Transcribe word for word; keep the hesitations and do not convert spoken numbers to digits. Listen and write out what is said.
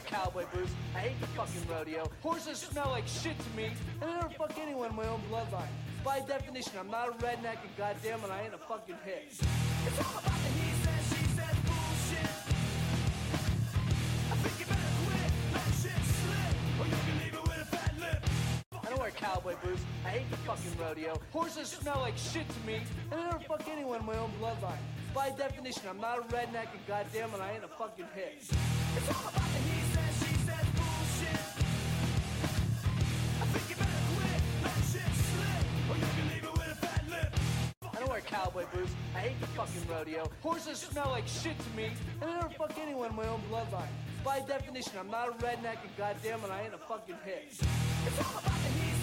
cowboy boots. I hate the fucking rodeo. Horses smell like shit to me, and I never fuck anyone in my own bloodline. By definition, I'm not a redneck, and goddamn it, I ain't a fucking hit. It's all about the he says, she says bullshit. I think you better quit, let shit slip, or you can leave it with a fat lip. I don't wear cowboy boots. I hate the fucking rodeo. Horses smell like shit to me, and I never fuck anyone in my own bloodline. By definition, I'm not a redneck, and goddamn it, I ain't a fucking hit. It's all about the he says, she says bullshit. I think you better quit, let shit slip, or you can leave it with a fat lip. I don't wear cowboy boots. I hate the fucking rodeo. Horses smell like shit to me, and I never fuck anyone in my own bloodline. By definition, I'm not a redneck, and goddamn it, I ain't a fucking hit. It's all about the he